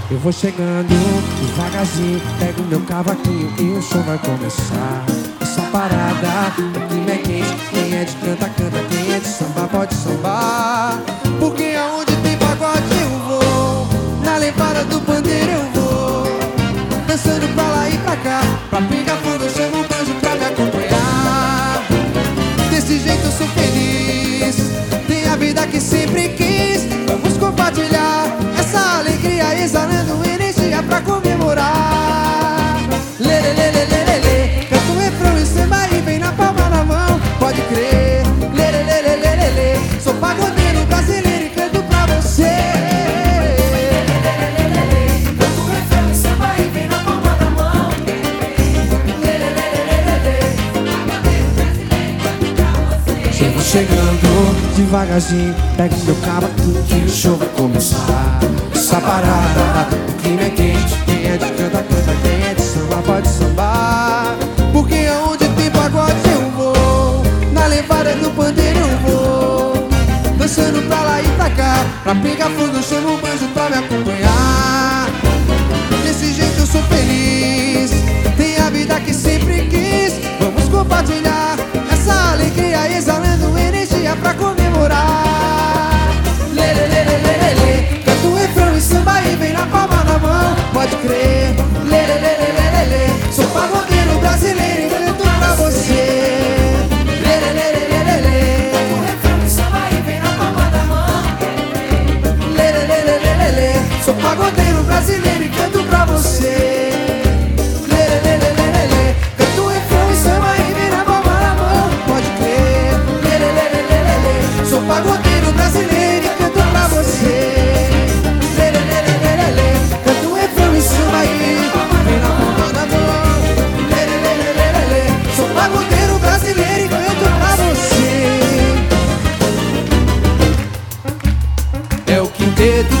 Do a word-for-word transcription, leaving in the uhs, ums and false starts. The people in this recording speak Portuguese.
Eu vou chegando devagarzinho, pego meu cavaquinho e o show vai começar. Essa parada, o clima é quente, quem é de canta, canta, quem é de samba pode sambar. Porque aonde tem pagode eu vou, na levada do pandeiro eu vou, dançando pra lá e pra cá, pra pegar fogo eu chamo o banjo pra me acompanhar. Desse jeito eu sou feliz, tem a vida que sempre quis. Vamos compartilhar essa alegria, exalando energia pra comemorar. Lê, lê, lê, lê, lê, lê, lê. Canta um refrão e samba e vem na palma da mão, pode crer. Lê, lê, lê, lê, lê, lê, lê. Sou pagodeiro brasileiro e canto pra você. Canta um refrão e samba e vem na palma da mão. Lê, lê, lê, lê, lê, lê, lê. Pagodeiro brasileiro, canto pra você. Eu vou chegando devagarzinho, pego meu cavaquinho que o show vai começar. Essa parada, o clima é quente, quem é de canta, canta, quem é de samba pode sambar. Porque aonde tem pagode eu vou, na levada do pandeiro eu vou, dançando pra lá e pra cá, pra pegar fogo eu chamo o banjo pra me acompanhar. Desse jeito eu sou feliz, tem a vida que sempre quis. Vamos compartilhar essa alegria, exalando energia pra comemorar. Lê, lê, lê, lê, lê, lê, lê. Canta um refrão e samba e vem na palma da mão, pode crer. Lê, lê, lê, lê, lê, lê, lê. Sou pagodeiro brasileiro e canto pra você. Lê, lê, lê, lê, lê, lê, lê. Canta um refrão e samba e vem na palma da mão. Lê, lê, lê, lê, lê, lê, lê. Sou pagodeiro brasileiro e canto pra você. Lê, lê, lê, lê, lê, lê, lê. Canto um refrão e samba e vem na palma da mão, pode crer. Lê, lê, lê, lê, lê, lê, lê. Sou pagodeiro brasileiro e canto pra você. Lê, lê, lê, lê, lê, lê, lê. Canto um refrão e samba e vem na palma da mão. Lê, lê, lê, lê, lê, lê, lê. Sou pagodeiro brasileiro e canto pra você. É o quinteto